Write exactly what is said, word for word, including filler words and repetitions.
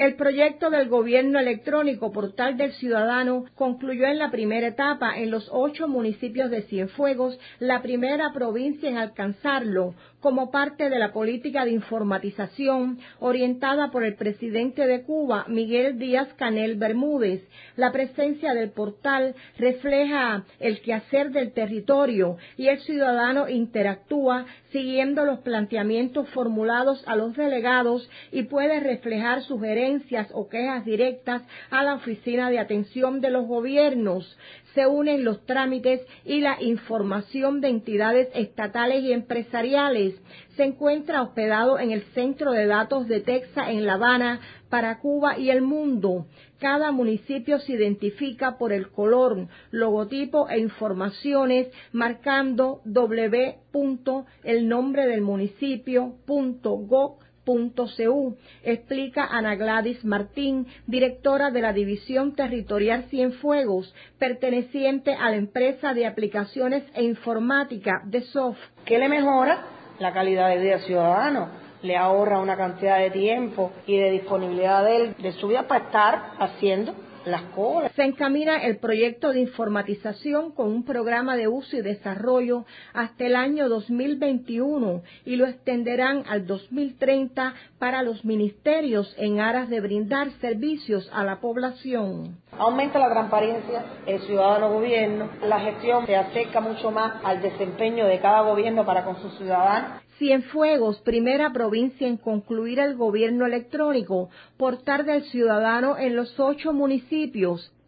El proyecto del Gobierno Electrónico Portal del Ciudadano concluyó en la primera etapa en los ocho municipios de Cienfuegos, la primera provincia en alcanzarlo, como parte de la política de informatización orientada por el presidente de Cuba, Miguel Díaz-Canel Bermúdez. La presencia del portal refleja el quehacer del territorio y el ciudadano interactúa siguiendo los planteamientos formulados a los delegados y puede reflejar sugerencias o quejas directas a la Oficina de Atención de los Gobiernos. Se unen los trámites y la información de entidades estatales y empresariales. Se encuentra hospedado en el Centro de Datos de Texas en La Habana para Cuba y el mundo. Cada municipio se identifica por el color, logotipo e informaciones marcando w. el nombre del municipio punto gov punto c u, explica Ana Gladys Martín, directora de la División Territorial Cienfuegos, perteneciente a la empresa de aplicaciones e informática de Soft. ¿Qué le mejora? La calidad de vida al ciudadano, le ahorra una cantidad de tiempo y de disponibilidad de, él, de su vida para estar haciendo las cosas. Se encamina el proyecto de informatización con un programa de uso y desarrollo hasta el año dos mil veintiuno y lo extenderán al dos mil treinta para los ministerios en aras de brindar servicios a la población. Aumenta la transparencia, el ciudadano-gobierno, la gestión se acerca mucho más al desempeño de cada gobierno para con sus ciudadanos. Cienfuegos, primera provincia en concluir el gobierno electrónico, portal del ciudadano en los ocho municipios.